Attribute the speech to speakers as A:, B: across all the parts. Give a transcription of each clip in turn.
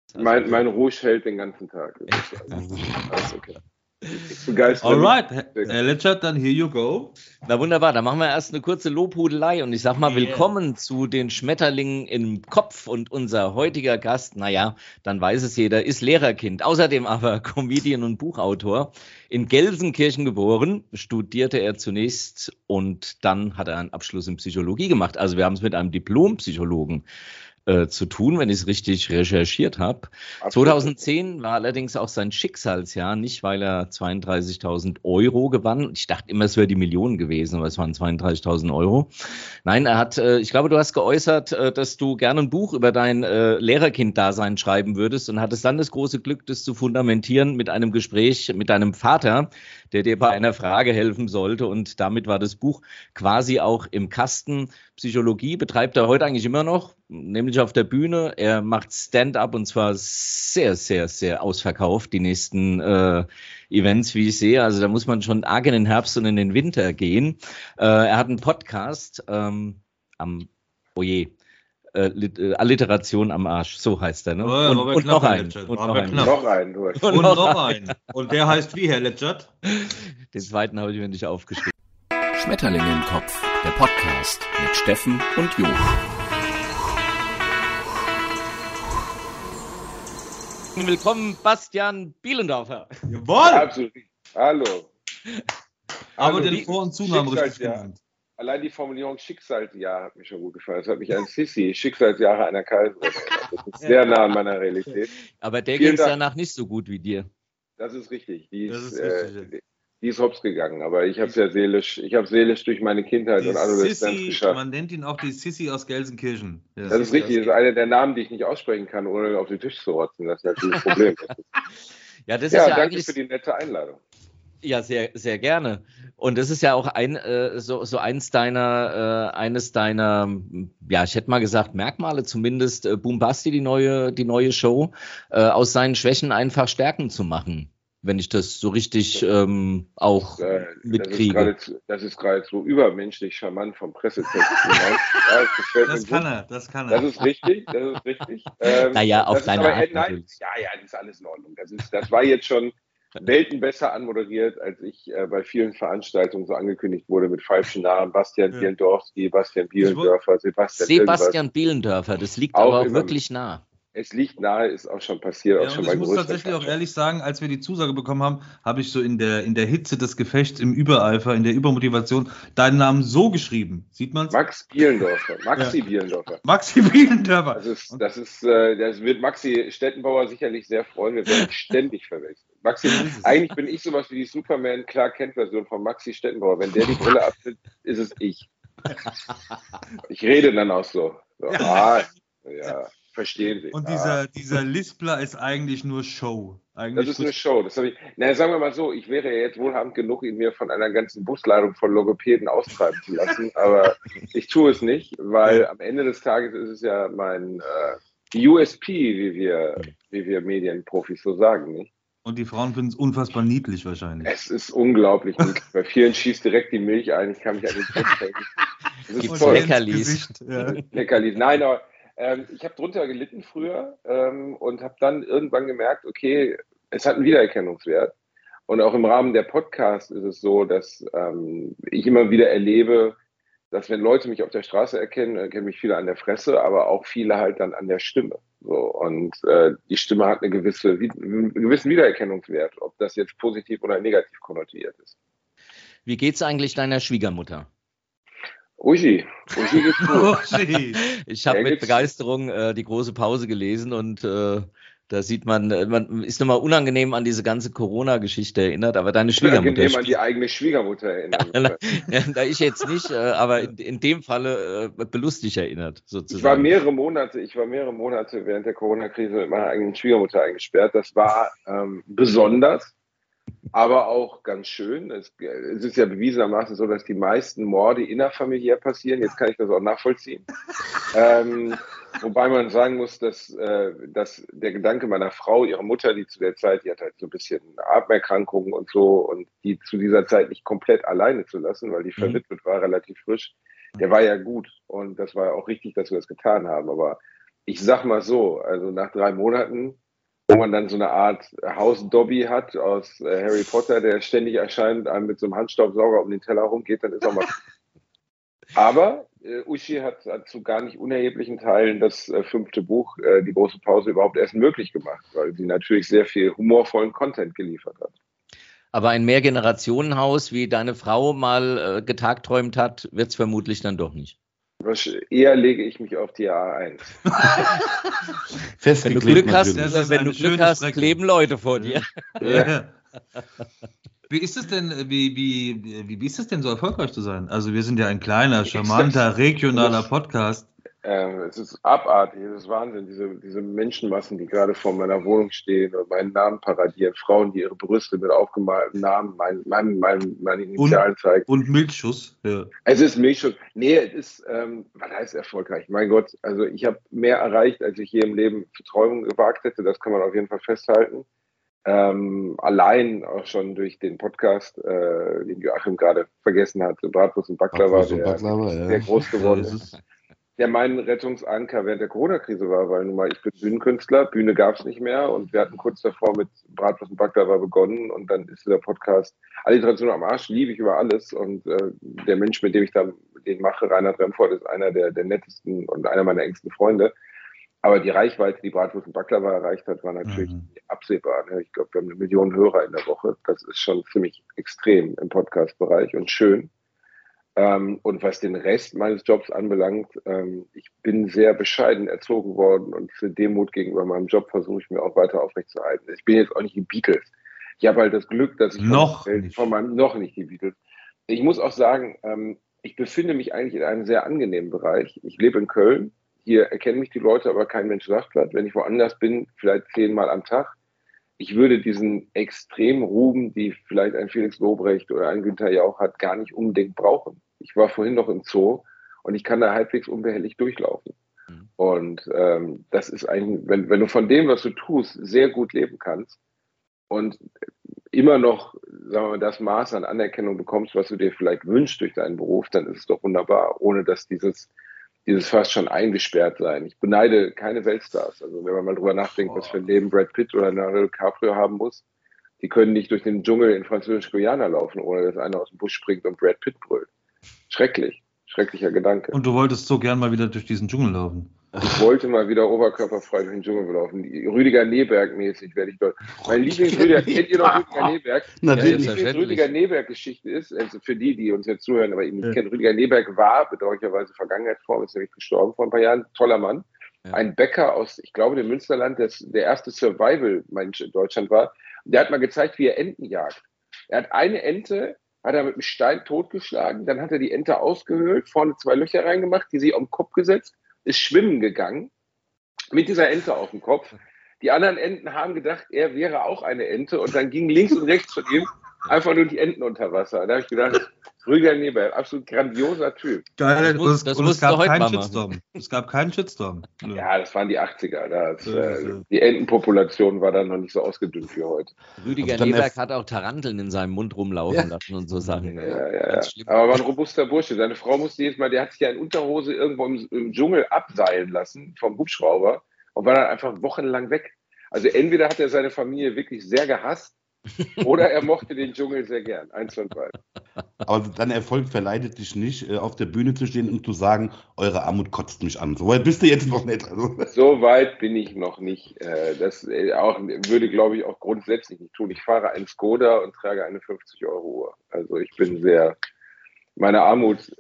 A: Mein Rouge hält den ganzen Tag. Alles okay. Ich begeistere
B: Alright, Herr Letschert, dann here you go.
C: Na wunderbar, dann machen wir erst eine kurze Lobhudelei und ich sag mal willkommen zu den Schmetterlingen im Kopf und unser heutiger Gast, naja, dann weiß es jeder, ist Lehrerkind, außerdem aber Comedian und Buchautor. In Gelsenkirchen geboren, studierte er zunächst und dann hat er einen Abschluss in Psychologie gemacht. Also wir haben es mit einem Diplompsychologen zu tun, wenn ich es richtig recherchiert habe. 2010 war allerdings auch sein Schicksalsjahr, nicht weil er 32.000 Euro gewann. Ich dachte immer, es wäre die Millionen gewesen, aber es waren 32.000 Euro. Nein, er hat, ich glaube, du hast geäußert, dass du gerne ein Buch über dein Lehrerkind-Dasein schreiben würdest und hattest dann das große Glück, das zu fundamentieren mit einem Gespräch mit deinem Vater, der dir bei einer Frage helfen sollte, und damit war das Buch quasi auch im Kasten. Psychologie betreibt er heute eigentlich immer noch, nämlich auf der Bühne. Er macht Stand-up und zwar sehr, sehr, sehr ausverkauft, die nächsten Events, wie ich sehe. Also da muss man schon arg in den Herbst und in den Winter gehen. Er hat einen Podcast Alliteration am Arsch, so heißt er, ne? Und noch einen. Und noch einen.
B: Und der heißt wie, Herr Letschert?
C: Den zweiten habe ich mir nicht aufgeschrieben.
D: Schmetterlinge im Kopf, der Podcast mit Steffen und Jo.
C: Willkommen, Bastian Bielendorfer.
B: Jawohl!
A: Absolut. Hallo.
B: Aber den Vor- und Zunamen richtig genannt.
A: Allein die Formulierung Schicksalsjahr hat mich schon gut gefallen. Das hat mich an Sissi, Schicksalsjahre einer Kaiserin erinnert. Das ist sehr nah an meiner Realität.
C: Aber der ging es danach nicht so gut wie dir.
A: Das ist richtig. Die ist hops gegangen. Aber ich habe seelisch durch meine Kindheit und Adoleszenz geschafft.
B: Man nennt ihn auch die Sissi aus Gelsenkirchen. Ja.
A: Das ist richtig. Das ist einer der Namen, die ich nicht aussprechen kann, ohne auf den Tisch zu rotzen. Das ist natürlich ein Problem. Danke für die nette Einladung.
C: Ja, sehr, sehr gerne. Und das ist ja auch eines deiner, ja, ich hätte mal gesagt, Merkmale zumindest, Boombasti, die neue Show, aus seinen Schwächen einfach Stärken zu machen, wenn ich das so richtig auch mitkriege.
A: Das ist geradezu übermenschlich charmant vom Pressetext.
B: Das kann er.
A: Das ist richtig.
C: Naja, auf deine Art natürlich.
A: Ja, das ist alles in Ordnung. Das war jetzt schon Welten besser anmoderiert, als ich bei vielen Veranstaltungen so angekündigt wurde mit falschen Namen. Bastian Bielendorski, Bastian Bielendörfer,
C: Sebastian Bielendörfer, das liegt aber auch wirklich nah.
A: Es liegt nahe, ist auch schon passiert.
B: Ich muss tatsächlich auch ehrlich sagen, als wir die Zusage bekommen haben, habe ich so in der Hitze des Gefechts, im Übereifer, in der Übermotivation, deinen Namen so geschrieben. Sieht man's?
A: Maxi Bielendorfer.
B: Maxi Bielendörfer.
A: Das wird Maxi Stettenbauer sicherlich sehr freuen. Wir werden ständig verwechseln. Eigentlich bin ich sowas wie die Superman Clark Kent Version von Maxi Stettenbauer. Wenn der die Brille abnimmt, ist es ich. Ich rede dann auch so. Verstehen Sie.
B: Und dieser Lispler ist eigentlich nur Show.
A: Das ist eine Show. Sagen wir mal so, ich wäre ja jetzt wohlhabend genug, ihn mir von einer ganzen Busladung von Logopäden austreiben zu lassen, aber ich tue es nicht, weil am Ende des Tages ist es ja die USP, wie wir Medienprofis so sagen, nicht?
B: Und die Frauen finden es unfassbar niedlich wahrscheinlich.
A: Es ist unglaublich niedlich. Bei vielen schießt direkt die Milch ein. Ich kann mich an den Bett denken. Das ist toll. Leckerlis. Nein, aber ich habe drunter gelitten früher und habe dann irgendwann gemerkt, okay, es hat einen Wiedererkennungswert. Und auch im Rahmen der Podcasts ist es so, dass ich immer wieder erlebe, dass wenn Leute mich auf der Straße erkennen mich viele an der Fresse, aber auch viele halt dann an der Stimme. So, und die Stimme hat einen gewissen Wiedererkennungswert, ob das jetzt positiv oder negativ konnotiert ist.
C: Wie geht's eigentlich deiner Schwiegermutter?
A: Uschi geht's gut.
C: Ich habe mit Begeisterung die große Pause gelesen und da sieht man ist nochmal unangenehm an diese ganze Corona-Geschichte erinnert, aber deine Schwiegermutter...
A: Unangenehm an die eigene Schwiegermutter erinnert.
C: Da ich jetzt nicht, aber in dem Falle belustigt erinnert, sozusagen.
A: Ich war mehrere Monate während der Corona-Krise mit meiner eigenen Schwiegermutter eingesperrt. Das war besonders, aber auch ganz schön. Es ist ja bewiesenermaßen so, dass die meisten Morde innerfamiliär passieren. Jetzt kann ich das auch nachvollziehen. Wobei man sagen muss, dass der Gedanke meiner Frau, ihrer Mutter, die zu der Zeit, die hat halt so ein bisschen Atemerkrankungen und so, und die zu dieser Zeit nicht komplett alleine zu lassen, weil die verwitwet war, relativ frisch, der war ja gut. Und das war ja auch richtig, dass wir das getan haben. Aber ich sag mal so, also nach 3 Monaten, wo man dann so eine Art Haus-Dobby hat aus Harry Potter, der ständig erscheint, einem mit so einem Handstaubsauger um den Teller rumgeht, dann ist auch mal. Aber Uschi hat zu gar nicht unerheblichen Teilen das 5. Buch, die große Pause, überhaupt erst möglich gemacht, weil sie natürlich sehr viel humorvollen Content geliefert hat.
C: Aber ein Mehrgenerationenhaus, wie deine Frau mal getagträumt hat, wird es vermutlich dann doch nicht.
A: Eher lege ich mich auf die A1.
C: Wenn du Glück hast, kleben Leute vor dir.
B: Ja. Wie ist es denn, wie ist es denn so erfolgreich zu sein? Also wir sind ja ein kleiner, charmanter, regionaler Podcast.
A: Es ist abartig, es ist Wahnsinn, diese Menschenmassen, die gerade vor meiner Wohnung stehen und meinen Namen paradieren, Frauen, die ihre Brüste mit aufgemaltem Namen, meine Initialen zeigen.
B: Und Milchschuss. Ja.
A: Es ist Milchschuss. Nee, es ist, was heißt erfolgreich? Mein Gott, also ich habe mehr erreicht, als ich je im Leben für Träumen gewagt hätte, das kann man auf jeden Fall festhalten. Allein auch schon durch den Podcast, den Joachim gerade vergessen hat, Bratwurst und Baklava, der groß geworden ist. Der mein Rettungsanker während der Corona-Krise war, weil nun mal, ich bin Bühnenkünstler, Bühne gab es nicht mehr und wir hatten kurz davor mit Bratwurst und Baklava begonnen und dann ist der Podcast Alliteration am Arsch, liebe ich über alles und der Mensch, mit dem ich dann den mache, Reinhard Remford, ist einer der nettesten und einer meiner engsten Freunde. Aber die Reichweite, die Bratwurst und Baklava erreicht hat, war natürlich absehbar. Ne? Ich glaube, wir haben 1 Million Hörer in der Woche. Das ist schon ziemlich extrem im Podcast-Bereich und schön. Und was den Rest meines Jobs anbelangt, ich bin sehr bescheiden erzogen worden und für Demut gegenüber meinem Job versuche ich mir auch weiter aufrechtzuerhalten. Ich bin jetzt auch nicht die Beatles. Ich habe halt das Glück, dass ich noch nicht die Beatles. Ich muss auch sagen, ich befinde mich eigentlich in einem sehr angenehmen Bereich. Ich lebe in Köln. Hier erkennen mich die Leute, aber kein Mensch sagt was. Wenn ich woanders bin, vielleicht 10-mal am Tag. Ich würde diesen extremen Ruhm, die vielleicht ein Felix Lobrecht oder ein Günther Jauch hat, gar nicht unbedingt brauchen. Ich war vorhin noch im Zoo und ich kann da halbwegs unbehelligt durchlaufen. Und das ist eigentlich, wenn du von dem, was du tust, sehr gut leben kannst und immer noch, sagen wir mal, das Maß an Anerkennung bekommst, was du dir vielleicht wünschst durch deinen Beruf, dann ist es doch wunderbar, ohne dass dieses fast schon eingesperrt sein. Ich beneide keine Weltstars. Also wenn man mal drüber nachdenkt, was für ein Leben Brad Pitt oder Leonardo DiCaprio haben muss, die können nicht durch den Dschungel in Französisch-Guyana laufen, ohne dass einer aus dem Busch springt und Brad Pitt brüllt. Schrecklicher Gedanke.
B: Und du wolltest so gern mal wieder durch diesen Dschungel laufen.
A: Ich wollte mal wieder oberkörperfrei durch den Dschungel laufen. Rüdiger Neberg-mäßig werde ich dort. Mein Lieblings-Rüdiger, kennt ihr noch Rüdiger Neberg?
C: Natürlich.
A: Die Rüdiger Neberg-Geschichte ist, also für die uns jetzt zuhören, aber ihn nicht kennen, Rüdiger Neberg war bedauerlicherweise Vergangenheitsform, ist nämlich gestorben vor ein paar Jahren, toller Mann. Ja. Ein Bäcker aus, ich glaube, dem Münsterland, der erste Survival-Mensch in Deutschland war. Der hat mal gezeigt, wie er Enten jagt. Er hat eine Ente, hat er mit einem Stein totgeschlagen, dann hat er die Ente ausgehöhlt, vorne 2 Löcher reingemacht, die sie auf den Kopf gesetzt, ist schwimmen gegangen mit dieser Ente auf dem Kopf. Die anderen Enten haben gedacht, er wäre auch eine Ente und dann ging links und rechts von ihm einfach nur die Enten unter Wasser. Da habe ich gedacht, Rüdiger Neberg, absolut grandioser Typ.
B: Geil, es gab keinen Shitstorm. Es gab keinen Shitstorm.
A: Ja, das waren die 80er. Die Entenpopulation war dann noch nicht so ausgedünnt wie heute.
C: Rüdiger Neberg hat auch Taranteln in seinem Mund rumlaufen lassen und so Sachen.
A: Ja. Aber war ein robuster Bursche. Seine Frau musste jedes Mal, der hat sich ja in Unterhose irgendwo im Dschungel abseilen lassen vom Hubschrauber und war dann einfach wochenlang weg. Also entweder hat er seine Familie wirklich sehr gehasst, oder er mochte den Dschungel sehr gern. 1 von 3.
E: Aber dein Erfolg verleitet dich nicht, auf der Bühne zu stehen und zu sagen, eure Armut kotzt mich an. So weit bist du jetzt noch nicht. Also.
A: So weit bin ich noch nicht. Das würde, glaube ich, auch grundsätzlich nicht tun. Ich fahre einen Skoda und trage eine 50-Euro-Uhr. Also ich bin meine Armut,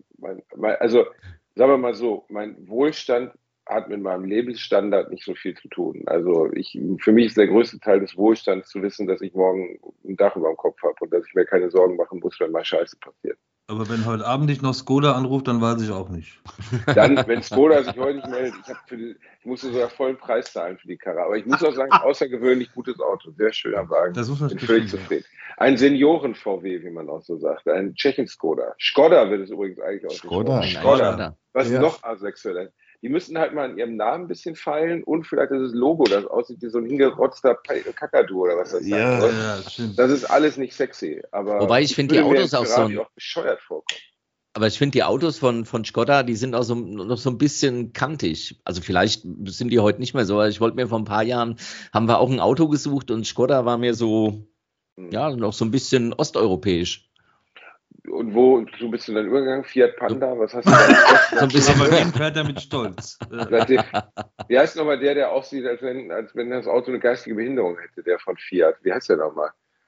A: also sagen wir mal so, mein Wohlstand hat mit meinem Lebensstandard nicht so viel zu tun. Also für mich ist der größte Teil des Wohlstands zu wissen, dass ich morgen ein Dach über dem Kopf habe und dass ich mir keine Sorgen machen muss, wenn mal Scheiße passiert.
B: Aber wenn heute Abend nicht noch Skoda anruft, dann weiß ich auch nicht.
A: Dann, wenn Skoda sich heute nicht meldet, ich musste sogar vollen Preis zahlen für die Karre. Aber ich muss auch sagen, außergewöhnlich gutes Auto, sehr schöner Wagen.
B: Das muss man
A: bin völlig zufrieden. Ein Senioren-VW, wie man auch so sagt. Ein Tschechen-Skoda. Skoda wird es übrigens eigentlich auch. Skoda. Was noch asexuell ist. Die müssen halt mal an ihrem Namen ein bisschen feilen und vielleicht das Logo, das aussieht wie so ein hingerotzter Kakadu oder was das
B: ist.
A: Das ist alles nicht sexy. Aber
C: wobei ich finde die Autos auch so
A: auch bescheuert vorkommen.
C: Aber ich finde, die Autos von Škoda, die sind auch noch so ein bisschen kantig. Also vielleicht sind die heute nicht mehr so. Ich wollte mir vor ein paar Jahren, haben wir auch ein Auto gesucht und Škoda war mir so, ja, noch so ein bisschen osteuropäisch.
A: Und wo bist du dann übergegangen? Fiat Panda? Was hast du da?
B: So ein bisschen, aber den fährt er mit Stolz.
A: Wie heißt nochmal der aussieht, als wenn das Auto eine geistige Behinderung hätte, der von Fiat? Wie heißt der nochmal?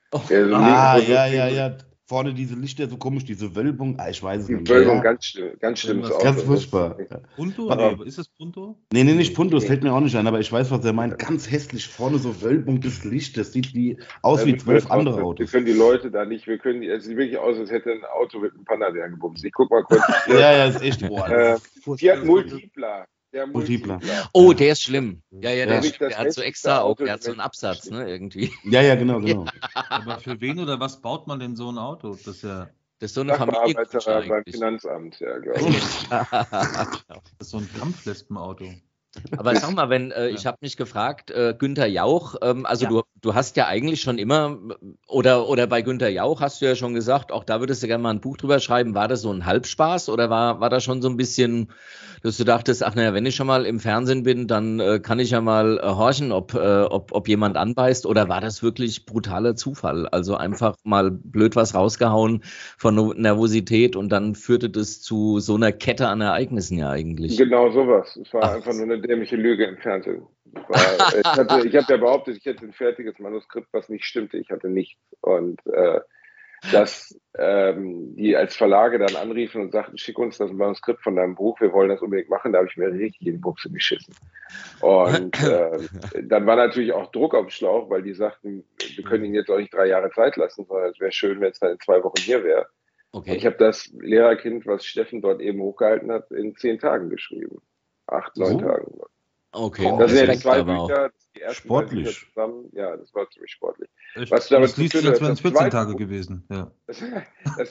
E: Ja. Vorne diese Lichter, so komisch, diese Wölbung. Ich weiß es nicht.
A: Die Wölbung, ganz schlimmes Auto.
E: Ganz furchtbar.
B: Punto? Nee, ist das Punto?
E: Nee, nicht Punto, das fällt mir auch nicht ein, aber ich weiß, was er meint. Ganz hässlich, vorne so Wölbung des Lichts, das sieht aus wie 12 andere Autos.
A: Wir können die Leute da nicht, es sieht wirklich aus, als hätte ein Auto mit einem Panda gebumst. Ich guck mal kurz.
E: Ja, ist echt.
A: Fiat Multipla.
E: Multipla.
C: Oh, der ist schlimm. Ja, der hat so extra auch, der hat so einen Absatz, ne, irgendwie.
E: Ja, genau.
B: Aber für wen oder was baut man denn so ein Auto? Das
C: ist so eine
A: Familienkutsche beim Finanzamt, ja, glaube ich.
B: Das ist so ein Kampflespenauto.
C: Aber sag mal, ich habe mich gefragt, Günther Jauch, du hast ja eigentlich schon immer, oder bei Günther Jauch hast du ja schon gesagt, auch da würdest du gerne mal ein Buch drüber schreiben, war das so ein Halbspaß oder war das schon so ein bisschen, dass du dachtest, wenn ich schon mal im Fernsehen bin, dann kann ich ja mal horchen, ob jemand anbeißt, oder war das wirklich brutaler Zufall? Also einfach mal blöd was rausgehauen von Nervosität und dann führte das zu so einer Kette an Ereignissen ja eigentlich.
A: Genau sowas. Es war einfach nur eine dämliche Lüge im Fernsehen. Ich habe ja behauptet, ich hätte ein fertiges Manuskript, was nicht stimmte. Ich hatte nichts. Und dass die als Verlage dann anriefen und sagten, schick uns das Manuskript von deinem Buch, wir wollen das unbedingt machen, da habe ich mir richtig in die Buchse geschissen. Und dann war natürlich auch Druck auf dem Schlauch, weil die sagten, wir können Ihnen jetzt auch nicht 3 Jahre Zeit lassen, sondern es wäre schön, wenn es dann in 2 Wochen hier wäre. Okay. Und ich habe das Lehrerkind, was Steffen dort eben hochgehalten hat, in 10 Tagen geschrieben. 8, 9 Tagen.
C: Okay.
A: Das sind jetzt 2 Bücher. Die ersten
E: sportlich.
A: Zusammen. Ja, das war ziemlich sportlich.
B: Das liest du, als wären es 14 Tage gewesen. Ja.
A: Das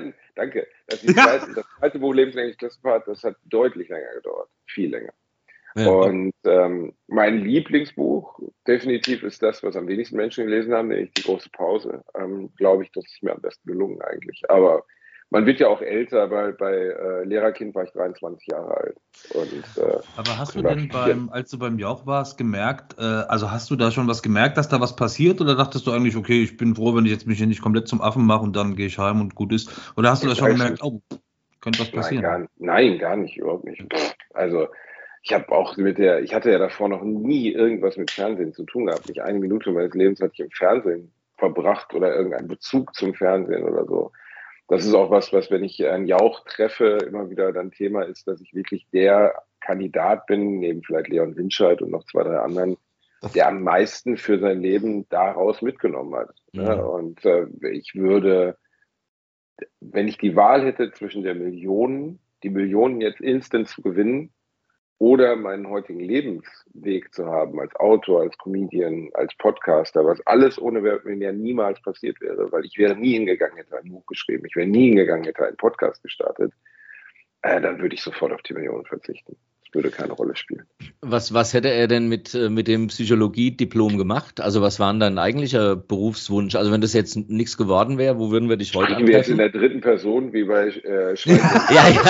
A: zweite Buch Lebenslänglich Klassenfahrt, das hat deutlich länger gedauert. Viel länger. Ja. Und mein Lieblingsbuch definitiv ist das, was am wenigsten Menschen gelesen haben, nämlich Die große Pause. Glaube ich, das ist mir am besten gelungen eigentlich. Aber man wird ja auch älter, weil bei Lehrerkind war ich 23 Jahre alt.
B: Aber hast du denn als du beim Jauch warst, gemerkt, also hast du da schon was gemerkt, dass da was passiert, oder dachtest du eigentlich, okay, ich bin froh, wenn ich jetzt mich hier nicht komplett zum Affen mache und dann gehe ich heim und gut ist? Oder hast du da schon gemerkt, könnte was passieren?
A: Nein, gar nicht, überhaupt nicht. Also ich hatte ja davor noch nie irgendwas mit Fernsehen zu tun gehabt. Nicht eine Minute meines Lebens hatte ich im Fernsehen verbracht oder irgendeinen Bezug zum Fernsehen oder so. Das ist auch was, wenn ich einen Jauch treffe, immer wieder dann Thema ist, dass ich wirklich der Kandidat bin, neben vielleicht Leon Winscheid und noch 2, 3 anderen, der am meisten für sein Leben daraus mitgenommen hat. Ja. Und ich würde, wenn ich die Wahl hätte zwischen die Millionen jetzt instant zu gewinnen, oder meinen heutigen Lebensweg zu haben, als Autor, als Comedian, als Podcaster, was alles ohne Werbemillionär niemals passiert wäre, weil ich wäre nie hingegangen, hätte ein Buch geschrieben, ich wäre nie hingegangen, hätte einen Podcast gestartet, dann würde ich sofort auf die Millionen verzichten. Das würde keine Rolle spielen.
C: Was hätte er denn mit dem Psychologie-Diplom gemacht? Also was war denn dein eigentlicher Berufswunsch? Also wenn das jetzt nichts geworden wäre, wo würden wir dich heute
A: treffen? Wir jetzt in der 3. Person, wie bei Schweizer.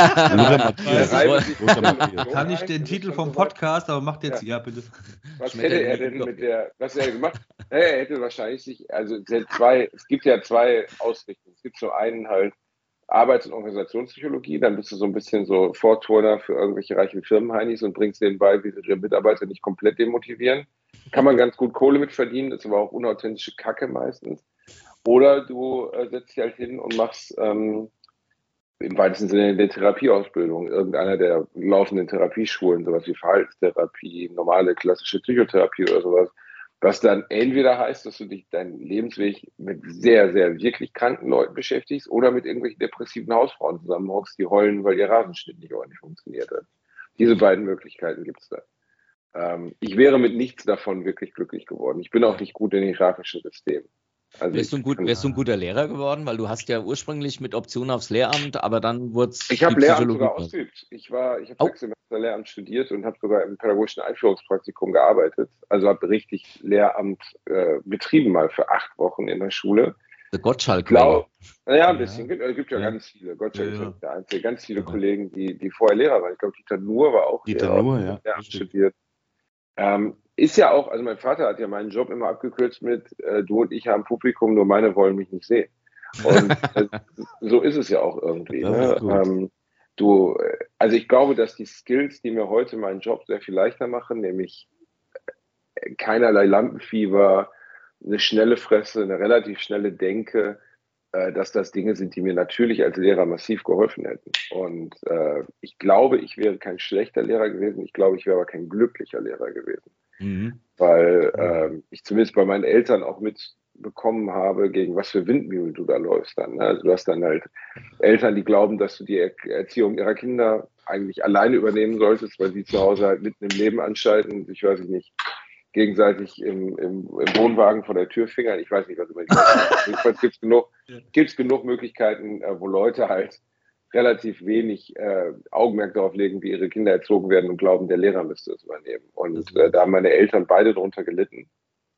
B: Ja. Kann ich den Titel vom Podcast, aber macht jetzt, ja bitte.
A: Was hätte er denn was er gemacht? Er hätte wahrscheinlich es gibt ja 2 Ausrichtungen. Es gibt so einen halt, Arbeits- und Organisationspsychologie, dann bist du so ein bisschen so Vorturner für irgendwelche reichen Firmenheinis und bringst denen bei, wie sie ihre Mitarbeiter nicht komplett demotivieren. Kann man ganz gut Kohle mit verdienen, ist aber auch unauthentische Kacke meistens. Oder du setzt dich halt hin und machst im weitesten Sinne eine Therapieausbildung, irgendeiner der laufenden Therapieschulen, sowas wie Verhaltenstherapie, normale klassische Psychotherapie oder sowas. Was dann entweder heißt, dass du dich deinen Lebensweg mit sehr, sehr wirklich kranken Leuten beschäftigst oder mit irgendwelchen depressiven Hausfrauen zusammenhockst, die heulen, weil ihr Rasenschnitt nicht ordentlich funktioniert hat. Diese beiden Möglichkeiten gibt es da. Ich wäre mit nichts davon wirklich glücklich geworden. Ich bin auch nicht gut in hierarchischen Systemen. Also
C: wärst du ein guter Lehrer geworden? Weil du hast ja ursprünglich mit Option aufs Lehramt, aber dann wurde es.
A: Ich habe Lehramt sogar ausgeübt. Ich habe 6 Semester Lehramt studiert und habe sogar im pädagogischen Einführungspraktikum gearbeitet. Also habe richtig Lehramt betrieben mal für 8 Wochen in der Schule.
C: Der Gottschalk.
A: Naja, ein bisschen. Es gibt ja ganz viele. Gottschalk ist nicht der Einzige. Ganz viele Kollegen, die vorher Lehrer waren. Ich glaube, Dieter Nuhr war auch Lehrer. Der hat studiert. Ist ja auch, also mein Vater hat ja meinen Job immer abgekürzt mit, du und ich haben Publikum, nur meine wollen mich nicht sehen. Und so ist es ja auch irgendwie. Ne? Also ich glaube, dass die Skills, die mir heute meinen Job sehr viel leichter machen, nämlich keinerlei Lampenfieber, eine schnelle Fresse, eine relativ schnelle Denke, dass das Dinge sind, die mir natürlich als Lehrer massiv geholfen hätten. Und ich glaube, ich wäre kein schlechter Lehrer gewesen, ich glaube, ich wäre aber kein glücklicher Lehrer gewesen. Weil ich zumindest bei meinen Eltern auch mitbekommen habe, gegen was für Windmühlen du da läufst dann. Also du hast dann halt Eltern, die glauben, dass du die Erziehung ihrer Kinder eigentlich alleine übernehmen solltest, weil sie zu Hause halt mitten im Leben anschalten, ich weiß nicht, gegenseitig im Wohnwagen vor der Tür fingern. Ich weiß nicht, was immer die sagen. Jedenfalls gibt es genug Möglichkeiten, wo Leute halt relativ wenig Augenmerk darauf legen, wie ihre Kinder erzogen werden und glauben, der Lehrer müsste es übernehmen. Und da haben meine Eltern beide drunter gelitten.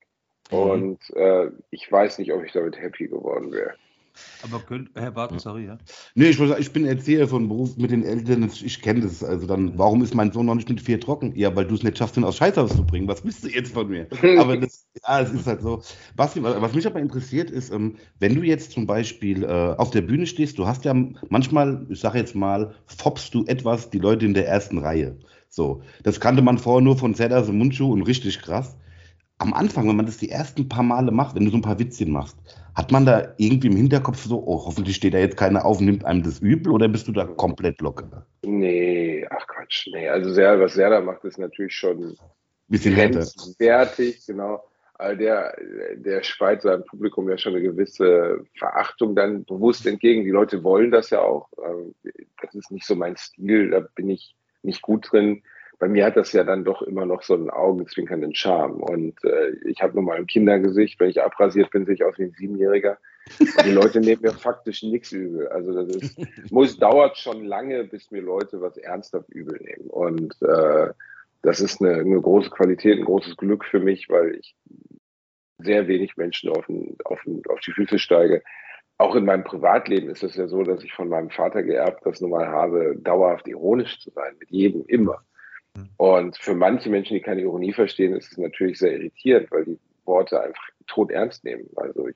A: Und ich weiß nicht, ob ich damit happy geworden wäre.
B: Aber Herr Barton, sorry, ja?
E: Nee, ich bin Erzieher von Beruf mit den Eltern, ich kenne das. Also dann, warum ist mein Sohn noch nicht mit 4 trocken? Ja, weil du es nicht schaffst, ihn aus Scheißhaus zu bringen. Was willst du jetzt von mir? Aber es ist halt so. Basti, was mich aber interessiert ist, wenn du jetzt zum Beispiel auf der Bühne stehst, du hast ja manchmal, ich sage jetzt mal, foppst du etwas die Leute in der ersten Reihe. So, das kannte man vorher nur von Zeddas und Mundschuh und richtig krass. Am Anfang, wenn man das die ersten paar Male macht, wenn du so ein paar Witzchen machst, hat man da irgendwie im Hinterkopf so, oh, hoffentlich steht da jetzt keiner auf und nimmt einem das übel, oder bist du da komplett locker?
A: Nee, ach Quatsch, nee. Also was Serda macht, ist natürlich schon ein
E: bisschen
A: grenzwertig, genau. Also der speit seinem Publikum ja schon eine gewisse Verachtung dann bewusst entgegen. Die Leute wollen das ja auch. Das ist nicht so mein Stil, da bin ich nicht gut drin. Bei mir hat das ja dann doch immer noch so einen augenzwinkernden Charme. Und ich habe nun mal ein Kindergesicht. Wenn ich abrasiert bin, sehe ich aus wie ein 7-Jähriger. Und die Leute nehmen mir faktisch nichts übel. Also dauert schon lange, bis mir Leute was ernsthaft übel nehmen. Und das ist eine große Qualität, ein großes Glück für mich, weil ich sehr wenig Menschen auf die Füße steige. Auch in meinem Privatleben ist es ja so, dass ich von meinem Vater geerbt das nun mal habe, dauerhaft ironisch zu sein, mit jedem immer. Und für manche Menschen, die keine Ironie verstehen, ist es natürlich sehr irritierend, weil die Worte einfach todernst nehmen. Also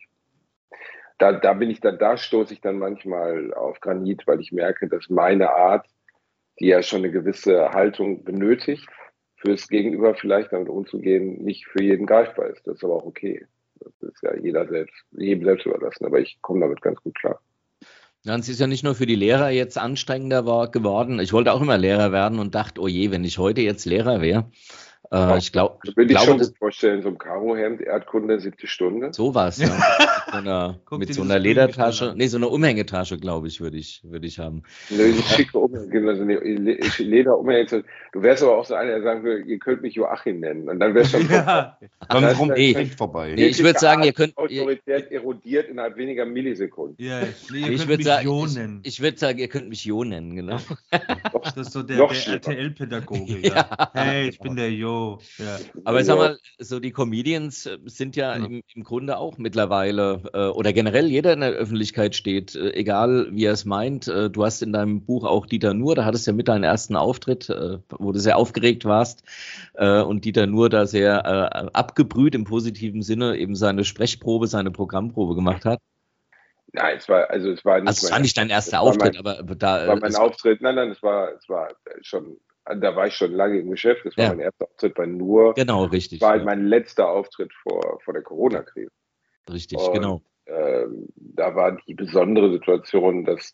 A: da stoße ich dann manchmal auf Granit, weil ich merke, dass meine Art, die ja schon eine gewisse Haltung benötigt, fürs Gegenüber vielleicht damit umzugehen, nicht für jeden greifbar ist. Das ist aber auch okay. Das ist ja jedem selbst überlassen, aber ich komme damit ganz gut klar.
C: Ja, es ist ja nicht nur für die Lehrer jetzt anstrengender geworden. Ich wollte auch immer Lehrer werden und dachte, oh je, wenn ich heute jetzt Lehrer wäre. Ich glaube,
A: will ich schon gut vorstellen, so ein Karohemd, Erdkunde, 7. Stunde.
C: Sowas, ja. mit so einer Ledertasche, so eine Umhängetasche, glaube ich, würde ich haben.
A: Eine schicke Lederumhängetasche. Du wärst aber auch so einer, der sagen würde, ihr könnt mich Joachim nennen. Und dann wär's schon
E: vorbei.
C: Nee, ich würde sagen, ihr könnt...
A: Autorität erodiert innerhalb weniger Millisekunden.
B: Ja, ich würde sagen,
C: ich würde sagen, ihr könnt mich Jo nennen, genau.
B: Das ist so der RTL-Pädagoge. Ja. Hey, ich bin der Jo. Ja.
C: Aber ich sag mal, so die Comedians sind ja im Grunde auch mittlerweile oder generell jeder in der Öffentlichkeit steht, egal wie er es meint. Du hast in deinem Buch auch Dieter Nuhr, da hattest du ja mit deinen ersten Auftritt, wo du sehr aufgeregt warst und Dieter Nuhr da sehr abgebrüht im positiven Sinne eben seine Sprechprobe, seine Programmprobe gemacht hat.
A: Nein, es war nicht
C: dein erster Auftritt, aber da
A: war mein Auftritt. Nein, es war schon. Da war ich schon lange im Geschäft. Das war mein erster Auftritt bei Nuhr.
C: Genau, richtig.
A: Das war halt mein letzter Auftritt vor der Corona-Krise.
C: Richtig, und, genau.
A: Da war die besondere Situation, dass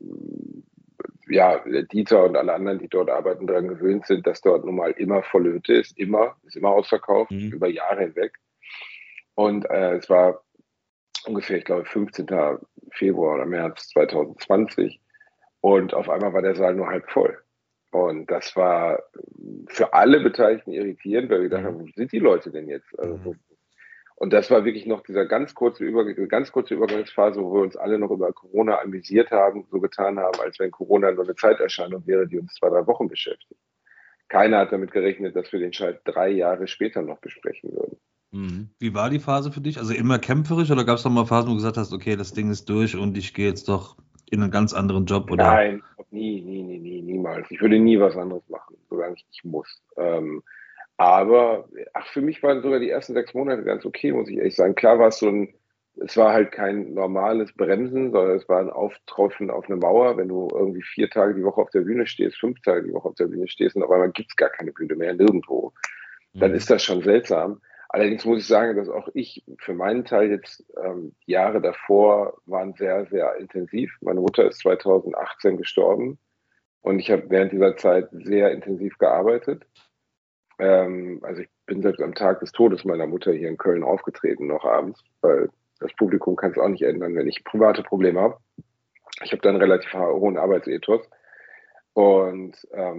A: Dieter und alle anderen, die dort arbeiten, daran gewöhnt sind, dass dort nun mal immer volle Hütte ist. Ist immer ausverkauft, über Jahre hinweg. Und es war ungefähr, ich glaube, 15. Februar oder März 2020. Und auf einmal war der Saal nur halb voll. Und das war für alle Beteiligten irritierend, weil wir gedacht haben, wo sind die Leute denn jetzt? Und das war wirklich noch diese ganz kurze Übergangsphase, wo wir uns alle noch über Corona amüsiert haben, so getan haben, als wenn Corona nur eine Zeiterscheinung wäre, die uns 2-3 Wochen beschäftigt. Keiner hat damit gerechnet, dass wir den Scheiß 3 Jahre später noch besprechen würden.
B: Wie war die Phase für dich? Also immer kämpferisch oder gab es noch mal Phasen, wo du gesagt hast, okay, das Ding ist durch und ich gehe jetzt doch in einen ganz anderen Job? Oder?
A: Nein, niemals. Ich würde nie was anderes machen, solange ich nicht muss. Aber für mich waren sogar die ersten 6 Monate ganz okay, muss ich ehrlich sagen. Klar war es war halt kein normales Bremsen, sondern es war ein Auftropfen auf eine Mauer. Wenn du irgendwie 4 Tage die Woche auf der Bühne stehst, 5 Tage die Woche auf der Bühne stehst und auf einmal gibt es gar keine Bühne mehr, nirgendwo, dann ist das schon seltsam. Allerdings muss ich sagen, dass auch ich für meinen Teil jetzt die Jahre davor waren sehr, sehr intensiv. Meine Mutter ist 2018 gestorben und ich habe während dieser Zeit sehr intensiv gearbeitet. Also ich bin selbst am Tag des Todes meiner Mutter hier in Köln aufgetreten, noch abends, weil das Publikum kann es auch nicht ändern, wenn ich private Probleme habe. Ich habe da einen relativ hohen Arbeitsethos. Und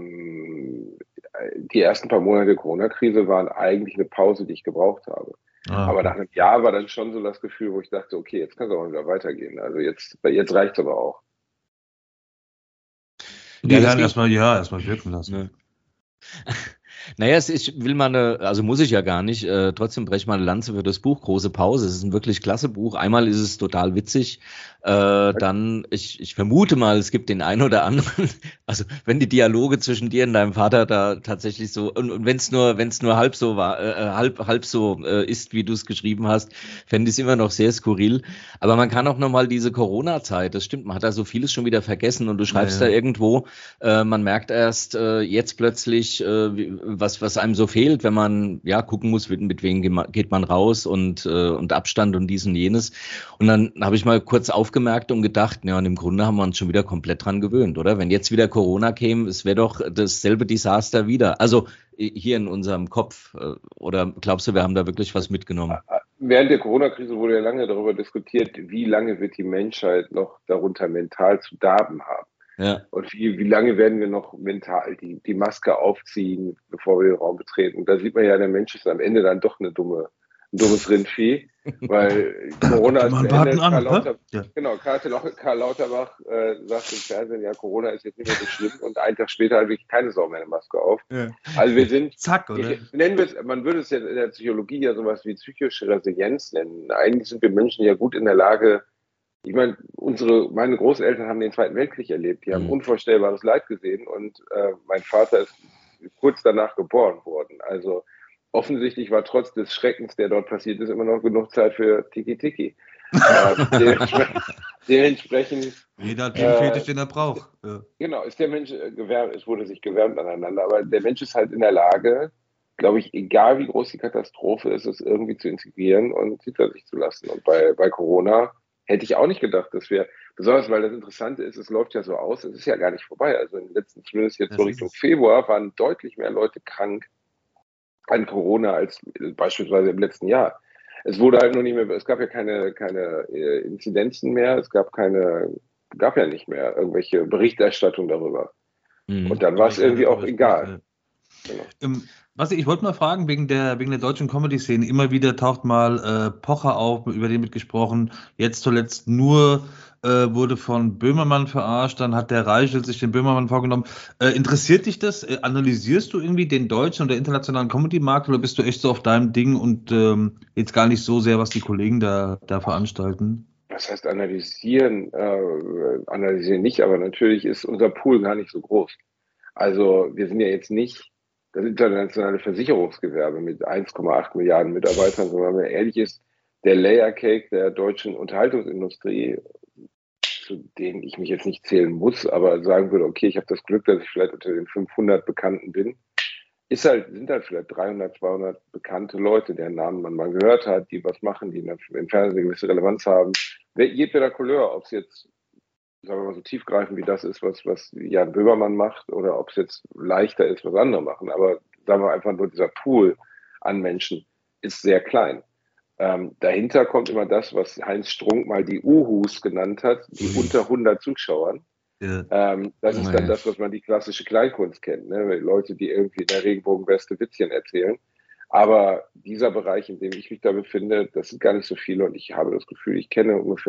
A: die ersten paar Monate der Corona-Krise waren eigentlich eine Pause, die ich gebraucht habe. Aber nach einem Jahr war dann schon so das Gefühl, wo ich dachte, okay, jetzt kann es auch mal wieder weitergehen. Also jetzt reicht es aber auch.
B: Die werden erstmal wirken lassen. Ne.
C: Naja, ich will mal also muss ich ja gar nicht, trotzdem breche ich mal eine Lanze für das Buch, Große Pause. Es ist ein wirklich klasse Buch. Einmal ist es total witzig, dann, ich vermute mal, es gibt den einen oder anderen, also wenn die Dialoge zwischen dir und deinem Vater da tatsächlich so, und wenn es nur halb so war, halb so ist, wie du es geschrieben hast, fände ich es immer noch sehr skurril. Aber man kann auch nochmal diese Corona-Zeit, das stimmt, man hat da so vieles schon wieder vergessen und du schreibst da irgendwo, man merkt erst jetzt plötzlich, was einem so fehlt, wenn man gucken muss, mit wem geht man raus und Abstand und dies und jenes. Und dann habe ich mal kurz aufgemerkt und gedacht, ja, und im Grunde haben wir uns schon wieder komplett dran gewöhnt, oder? Wenn jetzt wieder Corona käme, es wäre doch dasselbe Desaster wieder. Also hier in unserem Kopf. Oder glaubst du, wir haben da wirklich was mitgenommen?
A: Während der Corona-Krise wurde ja lange darüber diskutiert, wie lange wird die Menschheit noch darunter mental zu darben haben. Ja. Und wie lange werden wir noch mental die Maske aufziehen, bevor wir den Raum betreten? Und da sieht man ja, der Mensch ist am Ende dann doch ein dummes Rindvieh, weil Corona ist beendet. Karl Lauterbach sagt im Fernsehen, ja, Corona ist jetzt nicht mehr so schlimm und einen Tag später hat wirklich keine Sau mehr eine Maske auf. Ja. Also wir sind, man würde es ja in der Psychologie ja sowas wie psychische Resilienz nennen. Eigentlich sind wir Menschen ja gut in der Lage. Ich meine, meine Großeltern haben den Zweiten Weltkrieg erlebt, die haben unvorstellbares Leid gesehen und mein Vater ist kurz danach geboren worden. Also offensichtlich war trotz des Schreckens, der dort passiert ist, immer noch genug Zeit für Tiki-Tiki. Dementsprechend.
B: Jeder hat den Fetisch, den er braucht. Ja.
A: Genau, ist der Mensch gewärmt, es wurde sich gewärmt aneinander, aber der Mensch ist halt in der Lage, glaube ich, egal wie groß die Katastrophe ist, es irgendwie zu integrieren und hinter sich zu lassen. Und bei Corona hätte ich auch nicht gedacht, dass wir, besonders weil das Interessante ist, es läuft ja so aus, es ist ja gar nicht vorbei. Also in den letzten, zumindest jetzt so Richtung Februar, waren deutlich mehr Leute krank an Corona als beispielsweise im letzten Jahr. Es wurde halt nur nicht mehr, es gab ja keine Inzidenzen mehr, es gab ja nicht mehr irgendwelche Berichterstattung darüber. Und dann war es irgendwie auch egal.
B: Genau. Ich wollte mal fragen, wegen der deutschen Comedy-Szene, immer wieder taucht mal Pocher auf, über den mitgesprochen, jetzt zuletzt nur wurde von Böhmermann verarscht, dann hat der Reichel sich den Böhmermann vorgenommen. Interessiert dich das? Analysierst du irgendwie den deutschen und der internationalen Comedy-Markt oder bist du echt so auf deinem Ding und jetzt gar nicht so sehr, was die Kollegen da veranstalten?
A: Was heißt analysieren? Analysieren nicht, aber natürlich ist unser Pool gar nicht so groß. Also wir sind ja jetzt nicht das internationale Versicherungsgewerbe mit 1,8 Milliarden Mitarbeitern, sondern wenn man ehrlich ist, der Layer Cake der deutschen Unterhaltungsindustrie, zu denen ich mich jetzt nicht zählen muss, aber sagen würde, okay, ich habe das Glück, dass ich vielleicht unter den 500 Bekannten bin, sind halt vielleicht 300, 200 bekannte Leute, deren Namen man mal gehört hat, die was machen, die im Fernsehen eine gewisse Relevanz haben. Jedweder Couleur, ob es jetzt, sagen wir mal, so tiefgreifend wie das ist, was Jan Böhmermann macht, oder ob es jetzt leichter ist, was andere machen. Aber sagen wir einfach nur, dieser Pool an Menschen ist sehr klein. Dahinter kommt immer das, was Heinz Strunk mal die Uhus genannt hat, die unter 100 Zuschauern. Ja. Das ist dann das, was man die klassische Kleinkunst kennt, ne? Leute, die irgendwie in der Regenbogenweste Witzchen erzählen. Aber dieser Bereich, in dem ich mich da befinde, das sind gar nicht so viele und ich habe das Gefühl, ich kenne ungefähr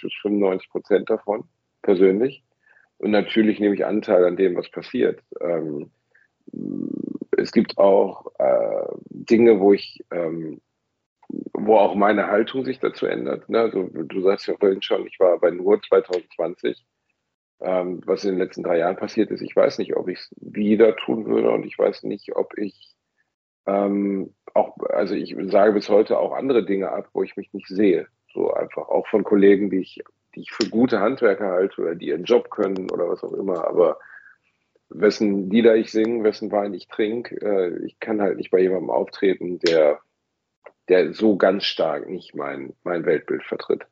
A: 90-95% davon persönlich. Und natürlich nehme ich Anteil an dem, was passiert. Es gibt auch Dinge, wo ich wo auch meine Haltung sich dazu ändert. Ne? Also, du sagst ja vorhin schon, ich war bei Nur 2020. Was in den letzten 3 Jahren passiert ist, ich weiß nicht, ob ich es wieder tun würde und ich weiß nicht, ob ich also ich sage bis heute auch andere Dinge ab, wo ich mich nicht sehe. So einfach auch von Kollegen, die ich für gute Handwerker halte oder die ihren Job können oder was auch immer, aber wessen Lieder ich singe, wessen Wein ich trinke, ich kann halt nicht bei jemandem auftreten, der so ganz stark nicht mein Weltbild vertritt.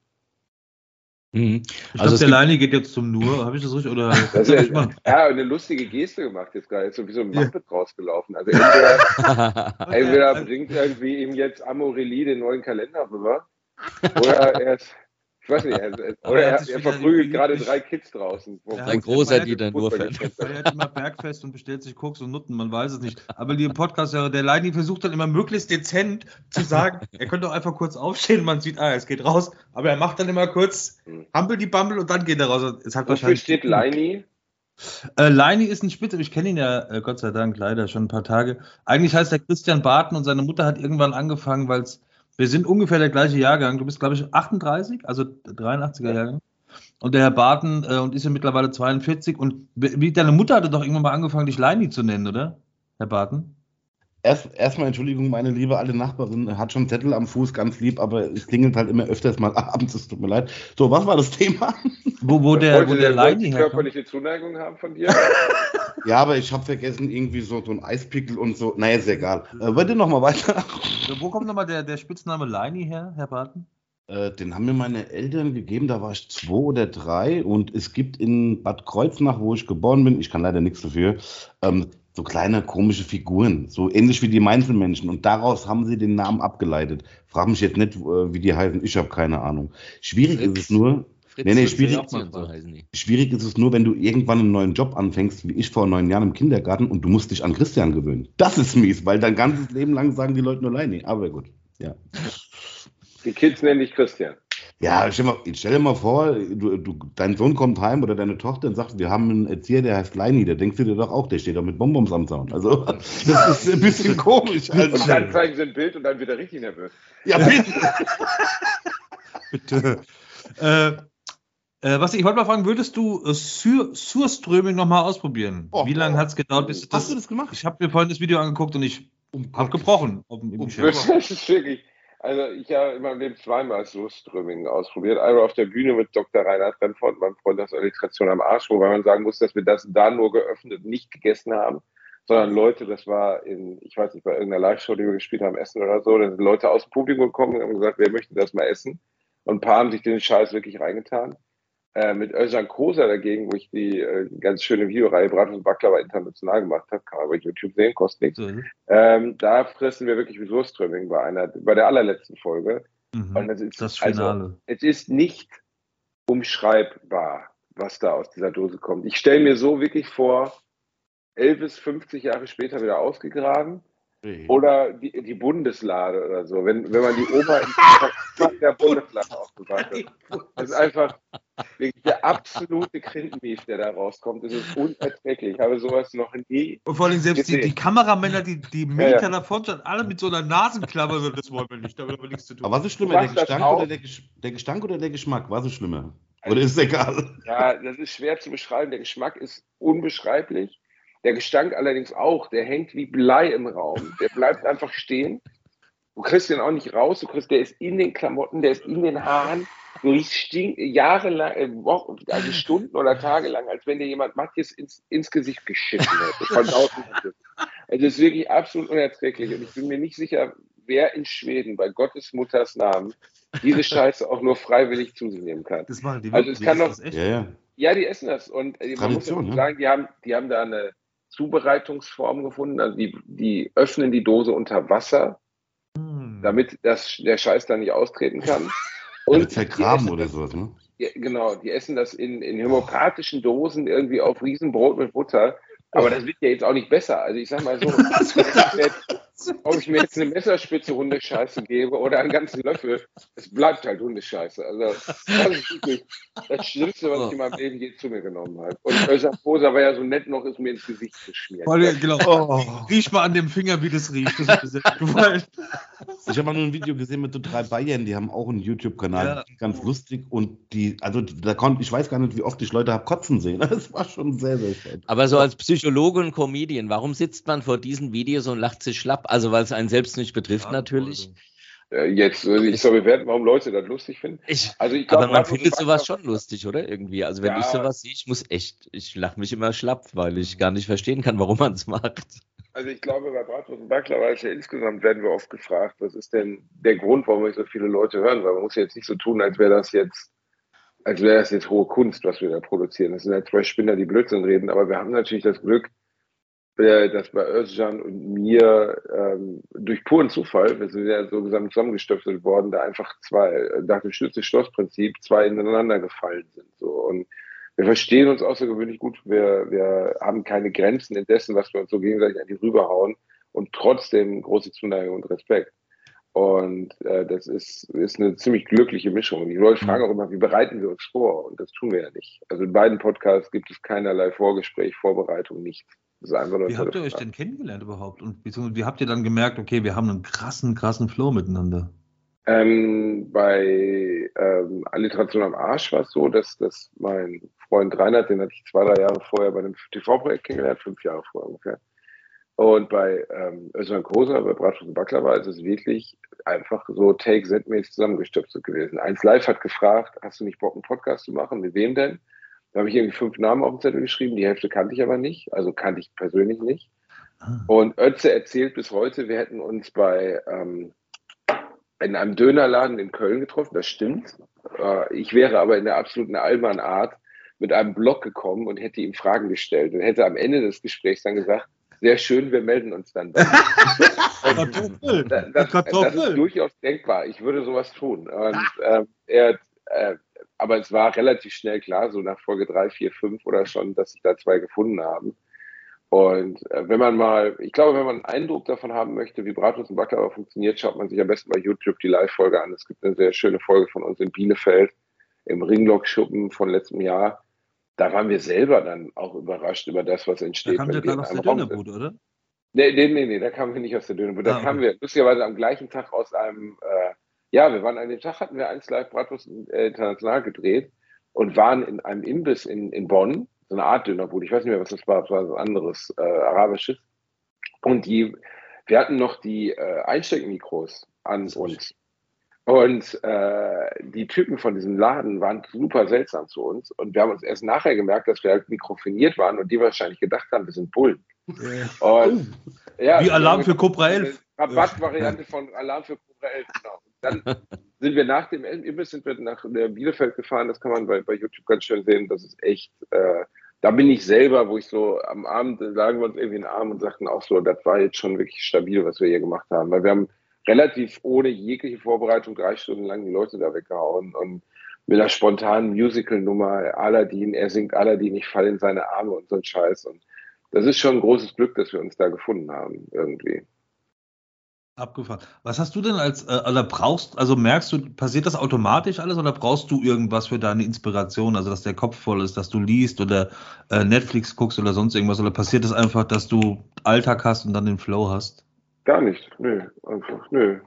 B: Ich also der Leini geht jetzt zum Nur, habe ich das richtig? Oder
A: eine lustige Geste gemacht jetzt gerade, ist so wie so ein Muppet rausgelaufen. Also entweder bringt irgendwie ihm jetzt Amorelie den neuen Kalender rüber, oder ich weiß nicht, er verprügelt gerade 3 Kids draußen.
C: Ein großer Dieter Nur-Fan.
B: Er hat immer Bergfest und bestellt sich Koks und Nutten, man weiß es nicht. Aber die Podcast-Hörer, der Leini versucht dann immer möglichst dezent zu sagen, er könnte auch einfach kurz aufstehen, man sieht, es geht raus, aber er macht dann immer kurz Hampel die Bambel und dann geht er raus.
A: Wofür steht Leini?
B: Leini ist ein Spitze, ich kenne ihn ja Gott sei Dank leider schon ein paar Tage. Eigentlich heißt er Christian Barton und seine Mutter hat irgendwann angefangen, wir sind ungefähr der gleiche Jahrgang. Du bist, glaube ich, 38, also 83er Jahrgang. Und der Herr Barton und ist ja mittlerweile 42. Und wie deine Mutter hatte doch irgendwann mal angefangen, dich Leini zu nennen, oder? Herr Barton?
E: Erstmal Entschuldigung, meine liebe alte Nachbarin hat schon Zettel am Fuß, ganz lieb, aber es klingelt halt immer öfters mal abends, es tut mir leid. So, was war das Thema?
A: Wo der Leini körperliche Zuneigung haben von dir?
E: Ja, aber ich habe vergessen, irgendwie so ein Eispickel und so. Naja, ist egal. Bitte nochmal weiter.
B: Wo kommt nochmal der Spitzname Leini her, Herr Barton?
E: Den haben mir meine Eltern gegeben, da war ich 2 oder 3 und es gibt in Bad Kreuznach, wo ich geboren bin, ich kann leider nichts dafür, so kleine komische Figuren, so ähnlich wie die Mainzelmännchen und daraus haben sie den Namen abgeleitet. Frag mich jetzt nicht, wie die heißen, ich habe keine Ahnung. Schwierig ist es nur, schwierig ist es nur, wenn du irgendwann einen neuen Job anfängst, wie ich vor 9 Jahren im Kindergarten und du musst dich an Christian gewöhnen. Das ist mies, weil dein ganzes Leben lang sagen die Leute nur Leini, aber gut, ja.
A: Die Kids nennen dich Christian.
E: Ja, stell dir mal vor, dein Sohn kommt heim oder deine Tochter und sagt, wir haben einen Erzieher, der heißt Leini, da denkst du dir doch auch, der steht doch mit Bonbons am Zaun. Also, das ist ein bisschen komisch. Also.
A: Und dann zeigen sie ein Bild und dann wird er richtig nervös.
E: Ja, bitte.
B: Bitte. Ich wollte mal fragen, würdest du Surströmming nochmal ausprobieren? Wie lange hat es gedauert, bis
E: hast du das gemacht?
B: Ich habe mir vorhin das Video angeguckt und ich habe gebrochen.
A: Das ist wirklich... Also ich habe in meinem Leben 2-mal Surströmming ausprobiert. Einmal auf der Bühne mit Dr. Reinhard Remford, meinem Freund aus Alliteration am Arsch, wobei man sagen muss, dass wir das da nur geöffnet nicht gegessen haben, sondern Leute, das war ich weiß nicht, bei irgendeiner Live-Show, die wir gespielt haben, Essen oder so, da sind Leute aus dem Publikum gekommen und haben gesagt, wer möchte das mal essen? Und ein paar haben sich den Scheiß wirklich reingetan. Mit Özcan Kosa dagegen, wo ich die ganz schöne Videoreihe Bratwurst und Baklava international gemacht habe, kann man bei YouTube sehen, kostet nichts. Da fressen wir wirklich Surströmming bei der allerletzten Folge. Und das Finale. Also, es ist nicht umschreibbar, was da aus dieser Dose kommt. Ich stelle mir so wirklich vor, 11 bis 50 Jahre später wieder ausgegraben. Oder die Bundeslade oder so, wenn man die Oma in der Bundeslade aufbewahrt hat. Das ist einfach wirklich der absolute Krintenbeef, der da rauskommt. Das ist unerträglich. Ich habe sowas noch nie.
B: Und vor allem selbst die Kameramänner, die Meter davon standen, alle mit so einer Nasenklammer, so, das wollen wir nicht, damit haben wir nichts zu tun.
E: Aber was ist schlimmer, der Gestank oder der Geschmack? Was ist schlimmer? Oder ist es egal?
A: Ja, das ist schwer zu beschreiben. Der Geschmack ist unbeschreiblich. Der Gestank allerdings auch, der hängt wie Blei im Raum. Der bleibt einfach stehen. Du kriegst den auch nicht raus. Der ist in den Klamotten, der ist in den Haaren. Du riechst jahrelang, Wochen, also Stunden oder Tage lang, als wenn dir jemand Matthias ins Gesicht geschissen hätte. Von außen. Also es ist wirklich absolut unerträglich. Und ich bin mir nicht sicher, wer in Schweden bei Gottes Mutters Namen diese Scheiße auch nur freiwillig zu sich nehmen kann.
B: Das machen die
A: also es kann doch.
E: Ja,
A: die essen das. Und man muss ja sagen, die haben da eine Zubereitungsform gefunden. Also die öffnen die Dose unter Wasser, damit der Scheiß da nicht austreten kann.
E: Und zergraben oder sowas, ne?
A: Ja, genau, die essen das in homöopathischen Dosen irgendwie auf Riesenbrot mit Butter. Aber das wird ja jetzt auch nicht besser. Also ich sag mal so, ob ich mir jetzt eine Messerspitze Hundescheiße gebe oder einen ganzen Löffel, es bleibt halt Hundescheiße. Also das ist wirklich das Schlimmste, was ich in meinem Leben je zu mir genommen habe. Und Özcan Kosa war ja so nett noch, ist mir ins Gesicht geschmiert.
B: Genau. Riech mal an dem Finger, wie das riecht. Das hat mir sehr gefallen.
E: Ich habe mal nur ein Video gesehen mit so 3 Bayern, die haben auch einen YouTube-Kanal, ganz lustig. Und ich weiß gar nicht, wie oft ich Leute habe kotzen sehen. Das war schon sehr, sehr schön.
C: Aber so als Psychologe und Comedian, warum sitzt man vor diesen Videos und lacht sich schlapp? Also weil es einen selbst nicht betrifft natürlich.
A: Jetzt, ich soll bewerten, warum Leute das lustig finden.
C: Aber man findet sowas schon lustig, oder? Irgendwie. Also wenn ich sowas sehe, ich lache mich immer schlapp, weil ich gar nicht verstehen kann, warum man es macht.
A: Also ich glaube, bei Bratwurst und Baklava ist ja insgesamt, werden wir oft gefragt, was ist denn der Grund, warum wir so viele Leute hören? Weil man muss ja jetzt nicht so tun, als wäre das jetzt hohe Kunst, was wir da produzieren. Das sind halt 2 Spinner, die Blödsinn reden, aber wir haben natürlich das Glück, dass bei Özcan und mir durch puren Zufall, wir sind ja so zusammengestöpselt worden, da einfach nach dem Schütze-Schloss-Prinzip 2 ineinander gefallen sind. So. Und wir verstehen uns außergewöhnlich gut. Wir haben keine Grenzen in dessen, was wir uns so gegenseitig an die rüberhauen und trotzdem große Zuneigung und Respekt. Und das ist eine ziemlich glückliche Mischung. Und die Leute fragen auch immer, wie bereiten wir uns vor? Und das tun wir ja nicht. Also in beiden Podcasts gibt es keinerlei Vorgespräch, Vorbereitung, nichts.
B: Wie habt ihr euch denn kennengelernt überhaupt? Und wie habt ihr dann gemerkt, okay, wir haben einen krassen Flow miteinander?
A: Bei Alliteration am Arsch war es so, dass mein Freund Reinhard, den hatte ich 2, 3 Jahre vorher bei einem TV-Projekt kennengelernt, 5 Jahre vorher ungefähr. Und bei Özcan Kosa, bei Bratwurst und Baklava, ist es wirklich einfach so Take-Set-mäßig zusammengestöpselt gewesen. 1Live hat gefragt, hast du nicht Bock, einen Podcast zu machen? Mit wem denn? Da habe ich irgendwie 5 Namen auf den Zettel geschrieben, die Hälfte kannte ich aber nicht, also kannte ich persönlich nicht. Und Ötze erzählt bis heute, wir hätten uns in einem Dönerladen in Köln getroffen, das stimmt. Ich wäre aber in der absoluten Allmann-Art mit einem Blog gekommen und hätte ihm Fragen gestellt und hätte am Ende des Gesprächs dann gesagt, sehr schön, wir melden uns dann. Das ist durchaus denkbar, ich würde sowas tun. Und aber es war relativ schnell klar, so nach Folge 3, 4, 5 oder schon, dass sich da 2 gefunden haben. Und wenn man einen Eindruck davon haben möchte, wie Bratwurst und Baklava funktioniert, schaut man sich am besten bei YouTube die Live-Folge an. Es gibt eine sehr schöne Folge von uns in Bielefeld im Ringlock-Schuppen von letztem Jahr. Da waren wir selber dann auch überrascht über das, was entsteht.
B: Da kamen wir gerade aus der Dönerbude, oder?
A: Nee, da kamen wir nicht aus der Dönerbude. Da kamen wir lustigerweise am gleichen Tag aus einem... wir waren an dem Tag, hatten wir 1Live Bratwurst international gedreht und waren in einem Imbiss in Bonn, so eine Art Dönerbude, ich weiß nicht mehr, was das war so ein anderes arabisches. Und wir hatten noch die Einsteckmikros an uns. Und die Typen von diesem Laden waren super seltsam zu uns. Und wir haben uns erst nachher gemerkt, dass wir halt mikrofoniert waren und die wahrscheinlich gedacht haben, wir sind Bullen. Und,
B: wie Alarm für Cobra 11.
A: Rabattvariante von Alarm für Cobra 11, genau. Dann sind wir nach dem Imbiss nach Bielefeld gefahren, das kann man bei YouTube ganz schön sehen, das ist echt, da bin ich selber, wo ich so am Abend, lagen wir uns irgendwie in den Arm und sagten auch so, das war jetzt schon wirklich stabil, was wir hier gemacht haben, weil wir haben relativ ohne jegliche Vorbereitung 3 Stunden lang die Leute da weggehauen und mit einer spontanen Musical-Nummer, Aladdin, er singt Aladdin, ich falle in seine Arme und so ein Scheiß und das ist schon ein großes Glück, dass wir uns da gefunden haben, irgendwie.
B: Abgefahren. Was hast du denn merkst du, passiert das automatisch alles oder brauchst du irgendwas für deine Inspiration, also dass der Kopf voll ist, dass du liest oder Netflix guckst oder sonst irgendwas, oder passiert das einfach, dass du Alltag hast und dann den Flow hast?
A: Gar nicht, nö.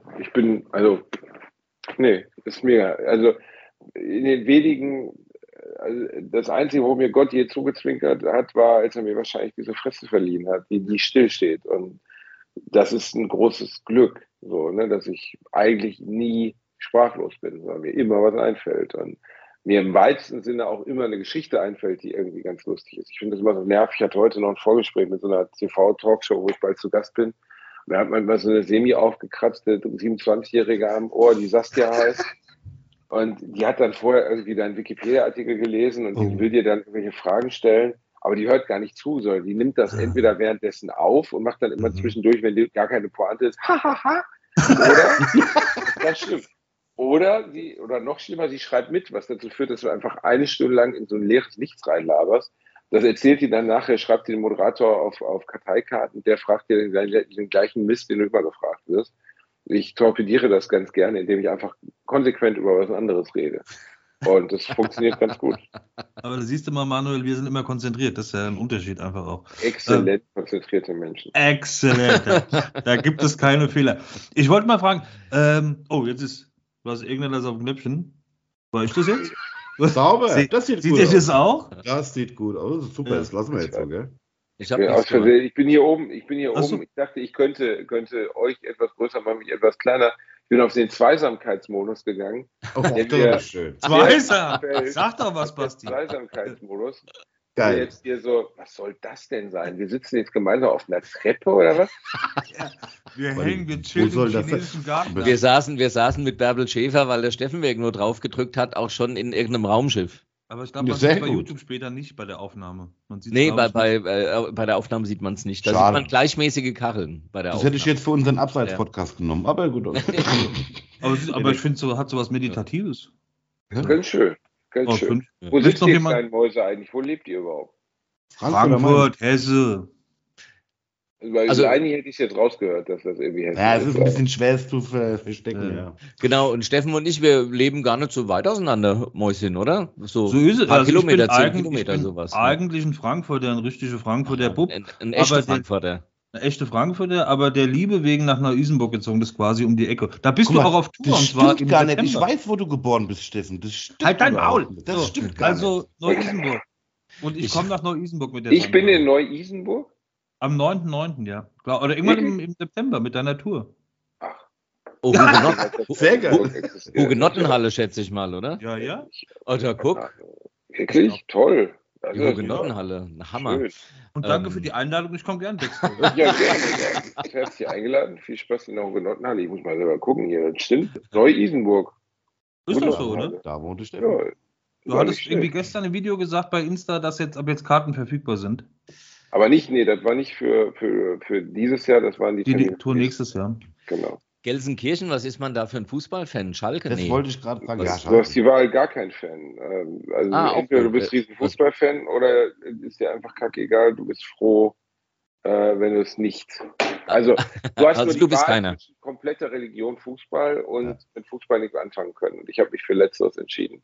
A: Ist mega. Also in den wenigen, das Einzige, wo mir Gott je zugezwinkert hat, war, als er mir wahrscheinlich diese Fresse verliehen hat, die stillsteht und das ist ein großes Glück, so, ne, dass ich eigentlich nie sprachlos bin, weil mir immer was einfällt und mir im weitesten Sinne auch immer eine Geschichte einfällt, die irgendwie ganz lustig ist. Ich finde das immer so nervig. Ich hatte heute noch ein Vorgespräch mit so einer TV-Talkshow, wo ich bald zu Gast bin. Und da hat man mal so eine semi-aufgekratzte 27-Jährige am Ohr, die Saskia heißt. Und die hat dann vorher irgendwie deinen Wikipedia-Artikel gelesen und die will dir dann irgendwelche Fragen stellen. Aber die hört gar nicht zu, sondern die nimmt das entweder währenddessen auf und macht dann immer zwischendurch, wenn die gar keine Pointe ist, hahaha. Oder, das stimmt. Oder noch schlimmer, sie schreibt mit, was dazu führt, dass du einfach 1 Stunde lang in so ein leeres Nichts reinlaberst, Das erzählt die dann nachher, schreibt den Moderator auf Karteikarten, der fragt dir den gleichen Mist, den du immer gefragt wirst. Ich torpediere das ganz gerne, indem ich einfach konsequent über was anderes rede. Und das funktioniert ganz gut.
B: Aber da siehst du mal, Manuel, wir sind immer konzentriert. Das ist ja ein Unterschied einfach auch.
A: Exzellent konzentrierte Menschen.
B: Exzellent. Da gibt es keine Fehler. Ich wollte mal fragen, jetzt ist was irgendetwas auf dem Knöpfchen. War ich das jetzt?
E: Sauber, das sieht gut aus.
B: Sieht ihr das auch?
E: Das sieht gut aus. Super, das lassen wir jetzt so, gell?
A: Ich bin hier oben. So. Ich dachte, ich könnte euch etwas größer machen, mich etwas kleiner. Ich bin auf den Zweisamkeitsmodus gegangen.
E: Oh, das ist schön.
B: Zweisam! Sag doch was, Basti.
A: Zweisamkeitsmodus.
E: Geil.
A: Jetzt hier so, was soll das denn sein? Wir sitzen jetzt gemeinsam auf einer Treppe oder was?
B: Wir chillen im chinesischen Garten.
C: Wir saßen mit Bärbel Schäfer, weil der Steffenberg nur drauf gedrückt hat, auch schon in irgendeinem Raumschiff.
B: Aber ich glaube, man sieht es bei YouTube später nicht bei der Aufnahme.
C: Bei der Aufnahme sieht man es nicht. Da sieht man gleichmäßige Kacheln bei der Aufnahme.
E: Das hätte ich jetzt für unseren Abseits-Podcast genommen, aber gut. Okay.
B: aber ich finde, hat so was Meditatives.
A: Ja. Ganz schön. Schön. Wo sitzt ihr kleinen Mäuse eigentlich? Wo lebt ihr überhaupt?
B: Frankfurt, Hesse.
A: Also eigentlich hätte ich es jetzt rausgehört, dass das irgendwie Hesse ist.
E: Ja, es ist ein bisschen schwer zu verstecken. Ja.
C: Genau, und Steffen und ich, wir leben gar nicht so weit auseinander, Mäuschen, oder?
B: So ist es.
C: Ein paar Kilometer, 10
B: Kilometer, sowas. Eigentlich ein Frankfurter, ein richtiger Frankfurter Bub.
C: Ein echter Frankfurter.
B: Ein echter Frankfurter, aber der Liebe wegen nach Neu-Isenburg gezogen, das ist quasi um die Ecke. Da bist du auch auf Tour.
E: Das stimmt gar nicht. Ich weiß, wo du geboren bist, Steffen. Das stimmt.
B: Halt dein Maul.
E: Das stimmt gar nicht.
B: Also Neu-Isenburg. Und ich komme nach Neu-Isenburg mit der
A: Ich bin in Neu-Isenburg?
B: Am 9.9., ja. Oder irgendwann im September mit deiner Tour.
A: Ach.
C: Oh,
E: sehr geil.
C: Hugenottenhalle, schätze ich mal, oder?
B: Ja.
C: Oder guck.
A: Wirklich? Toll.
C: Die Hugenottenhalle, ein Hammer.
B: Schön. Und danke für die Einladung, ich komme gern weg.
A: Ja, gerne. Ich habe dich eingeladen. Viel Spaß in der Hugenottenhalle. Ich muss mal selber gucken hier. Das stimmt. Neu-Isenburg.
B: Ist doch so, oder?
E: Da wohnte Steffen. Ja,
B: du hattest irgendwie gestern im Video gesagt bei Insta, dass ab jetzt Karten verfügbar sind.
A: Aber das war nicht für dieses Jahr, das waren die
B: Tour nächstes Jahr.
A: Genau.
C: Gelsenkirchen, was ist man da für ein Fußballfan? Schalke?
E: Das wollte ich gerade fragen. Ja,
A: du hast die Wahl gar kein Fan. Entweder du bist riesen Fußballfan oder ist dir einfach kackegal, du bist froh, wenn du es nicht. Also du hast nur die Wahl, komplette Religion Fußball und mit Fußball nichts anfangen können. Und ich habe mich für Letzteres entschieden.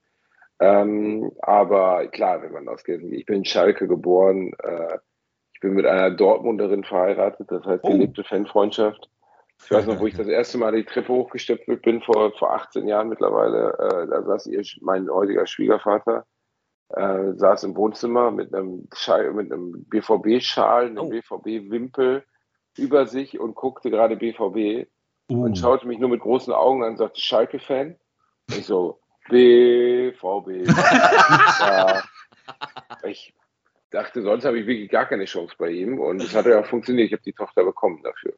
A: Aber klar, wenn man ausgeht, ich bin in Schalke geboren, ich bin mit einer Dortmunderin verheiratet, das heißt gelebte Fanfreundschaft. Ich weiß noch, wo ich das erste Mal die Treppe hochgesteppt bin, vor 18 Jahren mittlerweile. Da saß mein heutiger Schwiegervater, saß im Wohnzimmer mit einem BVB-Schal, einem BVB-Wimpel über sich und guckte gerade BVB und schaute mich nur mit großen Augen an und sagte, Schalke-Fan? Und ich so, BVB. Ja. Ich dachte, sonst habe ich wirklich gar keine Chance bei ihm und es hat ja auch funktioniert. Ich habe die Tochter bekommen dafür.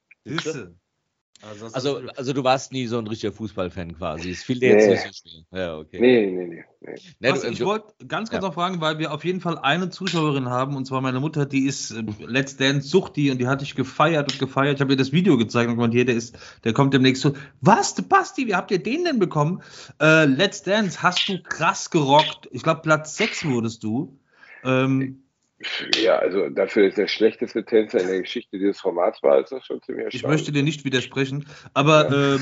C: Also du warst nie so ein richtiger Fußballfan quasi. Es fiel dir jetzt nicht so schwer. Ja, okay.
A: Nee.
B: Ich wollte ganz kurz noch fragen, weil wir auf jeden Fall eine Zuschauerin haben, und zwar meine Mutter, die ist Let's Dance Suchti und die hatte ich gefeiert. Ich habe ihr das Video gezeigt und gemeint, der kommt demnächst so, was, Basti, wie habt ihr den denn bekommen? Let's Dance hast du krass gerockt. Ich glaube, Platz 6 wurdest du.
A: Ja, also dafür ist der schlechteste Tänzer in der Geschichte dieses Formats war, ist das schon ziemlich erstaunlich.
B: Ich möchte dir nicht widersprechen, aber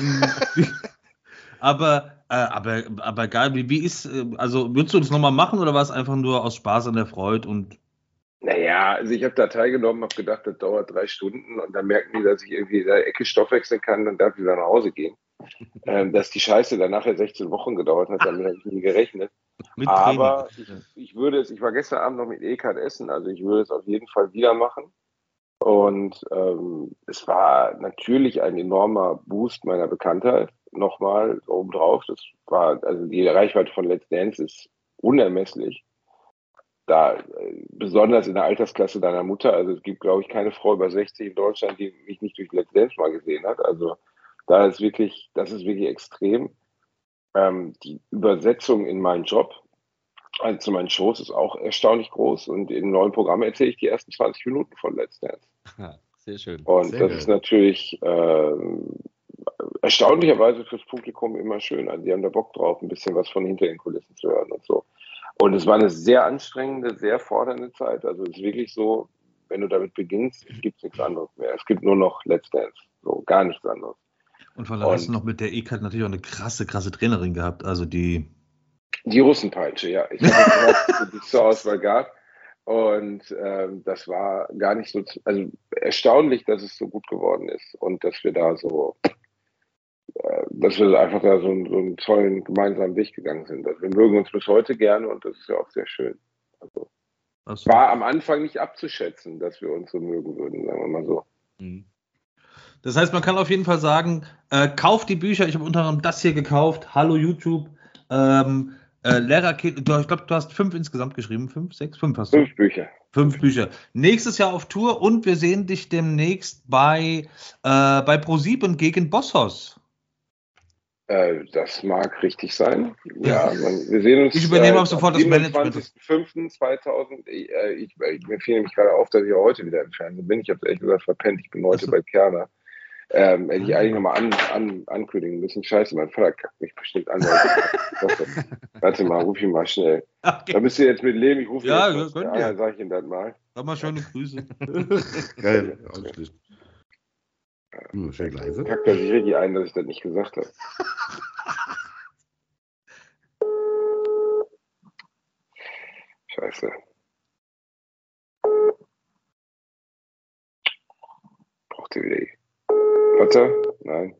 B: aber geil, wie ist, also würdest du das nochmal machen oder war es einfach nur aus Spaß an der Freude und?
A: Naja, also ich habe da teilgenommen, habe gedacht, das dauert 3 Stunden und dann merken die, dass ich irgendwie in der Ecke Stoff wechseln kann, dann darf ich wieder nach Hause gehen. Dass die Scheiße dann nachher 16 Wochen gedauert hat, damit habe ich nie gerechnet. Aber ich war gestern Abend noch mit Ekat essen, also ich würde es auf jeden Fall wieder machen. Und es war natürlich ein enormer Boost meiner Bekanntheit, nochmal obendrauf. Also die Reichweite von Let's Dance ist unermesslich. Da, besonders in der Altersklasse deiner Mutter, also es gibt, glaube ich, keine Frau über 60 in Deutschland, die mich nicht durch Let's Dance mal gesehen hat. Also das ist wirklich extrem. Die Übersetzung in meinen Job, also zu meinen Shows, ist auch erstaunlich groß und im neuen Programm erzähle ich die ersten 20 Minuten von Let's Dance.
C: Sehr schön.
A: Und sehr das ist natürlich erstaunlicherweise fürs Publikum immer schön. Also die haben da Bock drauf, ein bisschen was von hinter den Kulissen zu hören und so. Und es war eine sehr anstrengende, sehr fordernde Zeit. Also es ist wirklich so, wenn du damit beginnst, gibt es nichts anderes mehr. Es gibt nur noch Let's Dance, so gar nichts anderes.
B: Und von der hast du noch mit der EKAT natürlich auch eine krasse Trainerin gehabt. Also die
A: Russenpeitsche, ja. Ich habe die zur Auswahl gab. Und das war gar nicht so, also erstaunlich, dass es so gut geworden ist und dass wir da so, dass wir einfach da so einen tollen gemeinsamen Weg gegangen sind. Also wir mögen uns bis heute gerne und das ist ja auch sehr schön. Also war am Anfang nicht abzuschätzen, dass wir uns so mögen würden, sagen wir mal so.
B: Das heißt, man kann auf jeden Fall sagen, kauft die Bücher. Ich habe unter anderem das hier gekauft. Hallo YouTube. Lehrerkind. Ich glaube, du hast 5 insgesamt geschrieben. 5, 6, 5 hast du.
A: 5 Bücher.
B: 5 Bücher. Nächstes Jahr auf Tour und wir sehen dich demnächst bei Pro7 gegen Bosshaus.
A: Das mag richtig sein. Ja, wir sehen uns.
B: Ich übernehme auch sofort das Management.
A: 27.05.2000. Mir fiel nämlich gerade auf, dass ich heute wieder im Fernsehen bin. Ich habe es ehrlich gesagt verpennt. Ich bin heute bei Kerner. Hätte ich eigentlich nochmal ankündigen müssen. Scheiße, mein Vater kackt mich bestimmt an. Warte mal, ruf ihn mal schnell. Okay. Da müsst ihr jetzt mit leben. Ich rufe ihn jetzt mal. Ja, sag ich ihm das mal.
B: Sag mal schöne Grüße.
E: Geil, ausschließlich. Schön leise.
A: Kackt er sich richtig ein, dass ich das nicht gesagt habe. Scheiße. Braucht ihr wieder. Warte? Nein.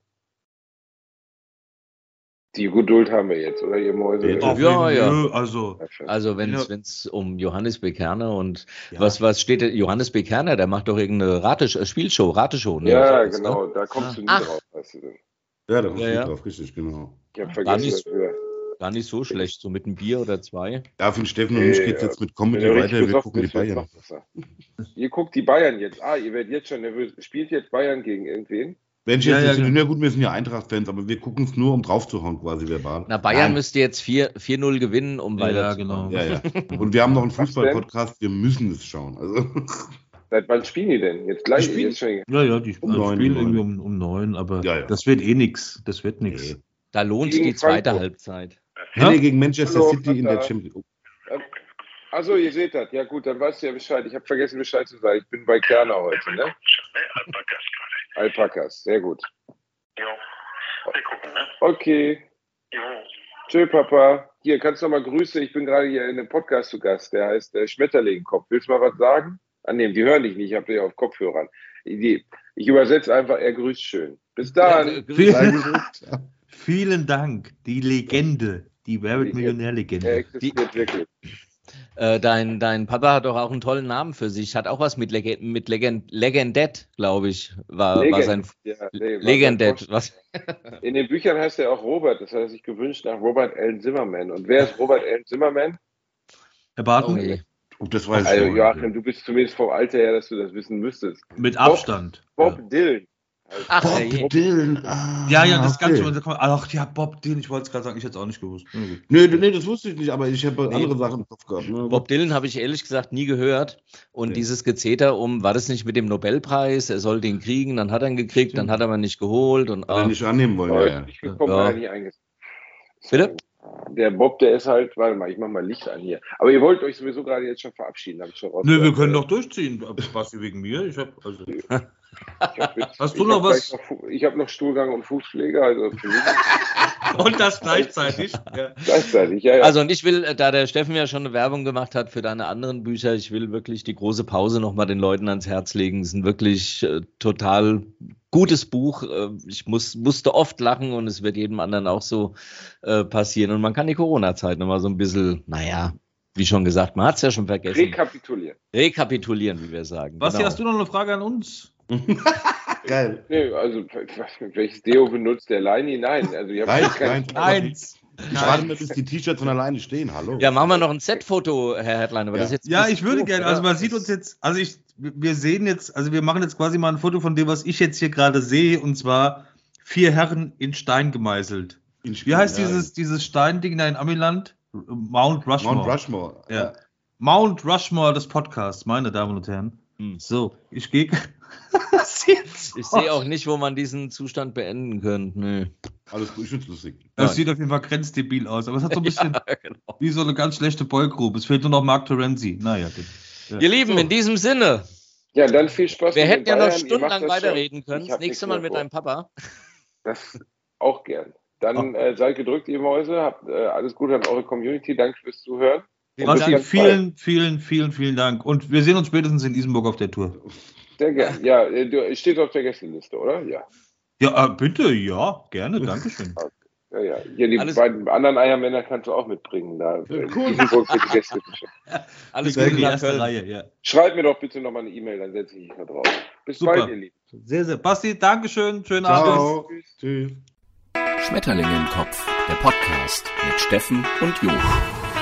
A: Die Geduld haben wir jetzt, oder ihr Mäuse?
C: Ja. Also wenn es um Johannes B. Kerner und was steht denn? Johannes B. Kerner, der macht doch irgendeine Spielshow. Ne?
A: Ja, genau, da kommst du nie drauf, weißt du denn.
E: Ja, da kommst du nie drauf, richtig, genau.
A: Ich hab vergessen,
C: gar nicht so schlecht, so mit einem Bier oder 2.
E: Ja, für den Steffen und mich geht es jetzt mit Comedy weiter, wir gucken die Bayern.
A: Ihr guckt die Bayern jetzt. Ihr werdet jetzt schon nervös. Spielt jetzt Bayern gegen irgendwen?
E: Wenn ich jetzt gut, wir sind ja Eintracht-Fans, aber wir gucken es nur, um draufzuhauen, quasi verbal.
C: Na, Bayern müsste jetzt 4-0 gewinnen, um weiter zu
B: genau.
E: Ja. Und wir haben noch einen Fußball-Podcast, wir müssen es schauen. Also.
A: Seit wann spielen die denn? Jetzt gleich?
B: Die spielen irgendwie um 9, aber das wird eh nichts. Das wird nichts.
E: Nee.
C: Da lohnt die zweite Halbzeit.
E: Henne gegen Manchester City in der Champions League.
A: Achso, ihr seht das. Ja gut, dann weißt du ja Bescheid. Ich habe vergessen Bescheid zu sagen. Ich bin bei Kerner heute, ne? Alpakas, sehr gut.
F: Jo, wir gucken, ne?
A: Okay.
F: Jo.
A: Tschö, Papa. Hier, kannst du noch mal Grüße. Ich bin gerade hier in einem Podcast zu Gast. Der heißt Schmetterlingkopf. Willst du mal was sagen? Nee, die hören dich nicht. Ich habe dich auf Kopfhörern. Ich übersetze einfach, er grüßt schön. Bis dann.
B: Vielen Dank. Die Legende. Die Wer wird Millionär-Legende.
A: Er existiert wirklich.
C: Dein Papa hat doch auch einen tollen Namen für sich. Hat auch was mit Legendet, glaube ich. War sein Legendet. Was?
A: In den Büchern heißt er auch Robert. Das hat er sich gewünscht nach Robert Allen Zimmerman. Und wer ist Robert Allen Zimmerman?
B: Herr Barton?
E: Das weiß
A: also Joachim, du bist zumindest vom Alter her, dass du das wissen müsstest.
B: Mit Abstand.
A: Bob Dylan.
E: Bob Dylan.
B: Das Ganze. Ach ja, Bob Dylan, ich wollte es gerade sagen, ich hätte es auch nicht gewusst.
E: Nee, das wusste ich nicht, aber ich habe andere Sachen im Kopf gehabt. Ne?
C: Bob Dylan habe ich ehrlich gesagt nie gehört. Und dieses Gezeter war das nicht mit dem Nobelpreis? Er soll den kriegen, dann hat er ihn gekriegt, dann hat er ihn nicht geholt. Und,
E: hat er nicht annehmen wollen.
A: Ich bekomme nicht eingesetzt.
C: Bitte?
A: Der Bob, der ist halt, warte mal, ich mach mal Licht an hier. Aber ihr wollt euch sowieso gerade jetzt schon verabschieden, habe ich schon rausgehört.
B: Nö, wir können doch durchziehen. Basti wegen mir. Hast du noch was?
A: Ich habe noch Stuhlgang und Fußpflege, also für mich.
B: Und das gleichzeitig.
A: Gleichzeitig, ja.
C: Also und ich will, da der Steffen ja schon eine Werbung gemacht hat für deine anderen Bücher, ich will wirklich die große Pause nochmal den Leuten ans Herz legen. Es ist ein wirklich total gutes Buch. Ich musste oft lachen und es wird jedem anderen auch so passieren. Und man kann die Corona-Zeit nochmal so ein bisschen, wie schon gesagt, man hat es ja schon vergessen. Rekapitulieren, wie wir sagen.
B: Basti, hast du noch eine Frage an uns?
E: Geil.
A: Nee, also welches Deo benutzt der Leini? Nein, also ich habe
E: keins. Ich warte, bis die T-Shirts von alleine stehen. Hallo.
C: Ja, machen wir noch ein Set-Foto, Herr Hertlein. Aber das jetzt
B: ich würde gerne. Also man sieht uns jetzt. Wir sehen jetzt. Also wir machen jetzt quasi mal ein Foto von dem, was ich jetzt hier gerade sehe. Und zwar 4 Herren in Stein gemeißelt. Wie heißt dieses Steinding da in Amiland? Mount Rushmore.
E: Mount Rushmore.
B: Ja. Mount Rushmore des Podcasts, meine Damen und Herren. So, ich gehe.
C: Ich sehe auch nicht, wo man diesen Zustand beenden könnte. Nee.
E: Alles gut, ich finde es lustig.
B: Das sieht auf jeden Fall grenzdebil aus, aber es hat so ein bisschen wie so eine ganz schlechte Boygroup. Es fehlt nur noch Mark Terenzi. Naja, gut.
C: Ja. Ihr Lieben, in diesem Sinne.
A: Ja, dann viel Spaß.
C: Wir hätten ja noch stundenlang weiterreden können. Das nächste Mal mit deinem Papa.
A: Das auch gern. Dann seid gedrückt, ihr Mäuse. Habt alles Gute an eure Community. Danke fürs Zuhören.
B: Basti, vielen Dank. Und wir sehen uns spätestens in Isenburg auf der Tour.
A: Sehr gerne. Ja, du stehst auf der Gästeliste, oder? Ja.
B: Ja, bitte, ja, gerne, danke schön.
A: Ja. Hier die beiden anderen Eiermänner kannst du auch mitbringen. Da Isenburg für die Gästeliste.
C: Alles Gute,
B: die erste Reihe, ja.
A: Schreib mir doch bitte nochmal eine E-Mail, dann setze ich mich da drauf. Bis bald, ihr Lieben.
B: Sehr, sehr. Basti, Dankeschön. Schönen Abend.
E: Tschüss.
D: Schmetterlinge im Kopf, der Podcast mit Steffen und Jo.